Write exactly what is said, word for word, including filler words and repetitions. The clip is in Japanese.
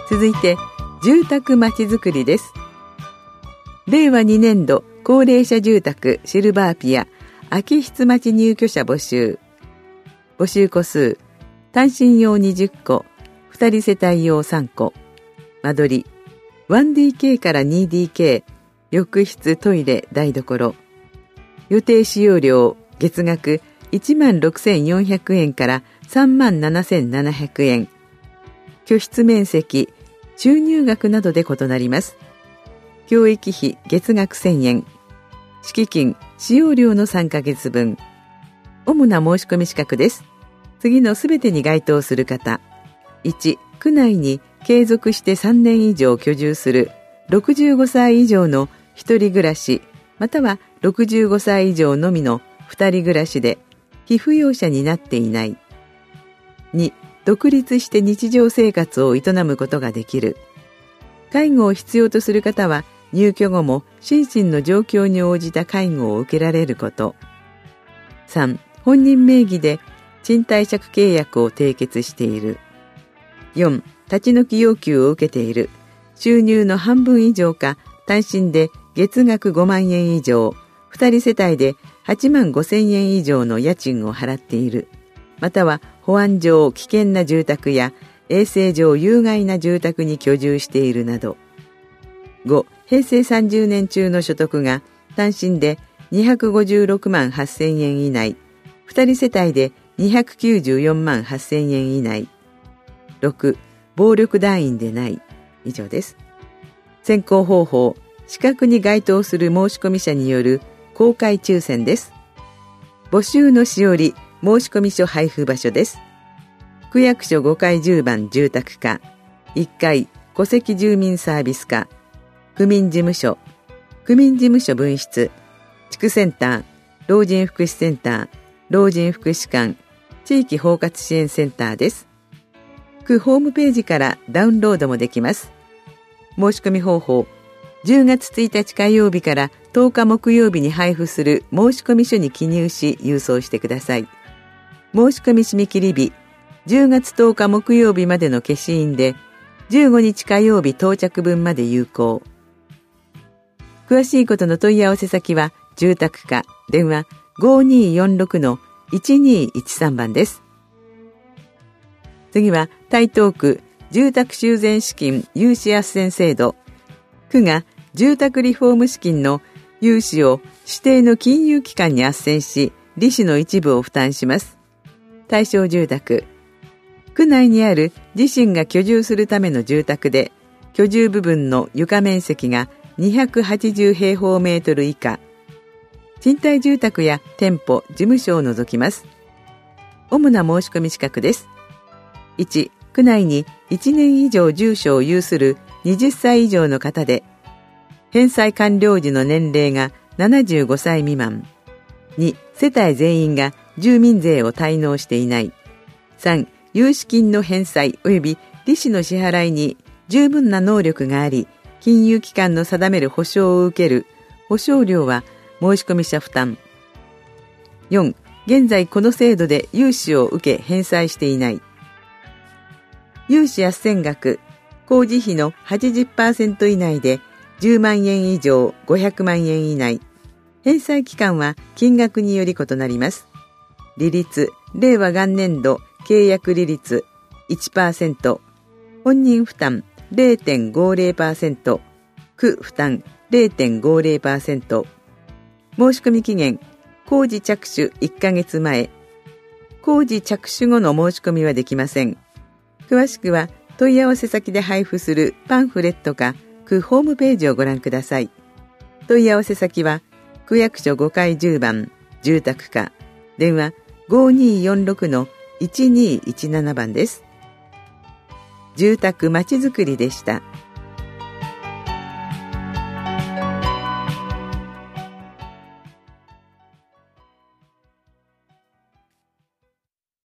続いて住宅まちづくりです。れいわにねんど高齢者住宅シルバーピア空き室待ち入居者募集。募集戸数単身用にじゅっこ、ふたり世帯用さんこ。間取り ワンディーケー から にディーケー、浴室トイレ台所。予定使用料月額いちまんろくせんよんひゃくえんからさんまんななせんななひゃくえん。居室面積収入額などで異なります。教育費月額せんえん。敷金使用料のさんかげつぶん。主な申し込み資格です。次のすべてに該当する方。いち、区内に継続してさんねん以上居住するろくじゅうごさい以上の一人暮らしまたはろくじゅうごさい以上のみの二人暮らしで被扶養者になっていない。に、独立して日常生活を営むことができる。介護を必要とする方は入居後も心身の状況に応じた介護を受けられること。さん、本人名義で賃貸借契約を締結している。よん、立ち退き要求を受けている。収入の半分以上か単身で月額ごまんえん以上、二人世帯ではちまんごせんえん以上の家賃を払っている。または保安上危険な住宅や衛生上有害な住宅に居住しているなど。ご、へいせいさんじゅうねん中の所得が単身でにひゃくごじゅうろくまんはっせんえん以内、二人世帯でにひゃくきゅうじゅうよんまんはっせんえん以内。ろく、暴力団員でない。以上です。選考方法、資格に該当する申し込み者による公開抽選です。募集のしおり、申込書配布場所です。区役所ごかいじゅうばん住宅課、いっかい戸籍住民サービス課、区民事務所、区民事務所分室、地区センター、老人福祉センター、老人福祉館、地域包括支援センターです。区ホームページからダウンロードもできます。申し込み方法、じゅうがつついたち火曜日からとおか木曜日に配布する申込書に記入し郵送してください。申し込み締め切り日、じゅうがつとおか木曜日までの消印で、じゅうごにち火曜日到着分まで有効。詳しいことの問い合わせ先は、住宅課、電話 ごにーよんろくのいちにーいちさん 番です。次は、台東区住宅修繕資金融資斡旋制度。区が住宅リフォーム資金の融資を指定の金融機関に斡旋し、利子の一部を負担します。対象住宅。区内にある自身が居住するための住宅で、居住部分の床面積がにひゃくはちじゅうへいほうメートル以下。賃貸住宅や店舗、事務所を除きます。主な申し込み資格です。いち、区内にいちねん以上住所を有するはたち以上の方で、返済完了時の年齢がななじゅうごさい未満。に、世帯全員が住民税を滞納していない。さん、融資金の返済及び利子の支払いに十分な能力があり、金融機関の定める保証を受ける。保証料は申込者負担。よん、現在この制度で融資を受け返済していない。融資斡旋額、工事費の はちじゅっパーセント 以内でじゅうまんえん以上ごひゃくまんえん以内。返済期間は金額により異なります。利率、令和元年度契約利率 いちパーセント、本人負担 れいてんごぜろパーセント、区負担 れいてんごぜろパーセント。申込期限、工事着手いっかげつまえ。工事着手後の申し込みはできません。詳しくは問い合わせ先で配布するパンフレットか区ホームページをご覧ください。問い合わせ先は区役所ごかいじゅうばん住宅課、電話 ごにーよんろくのいちにーいちなな 番です。住宅まちづくりでした。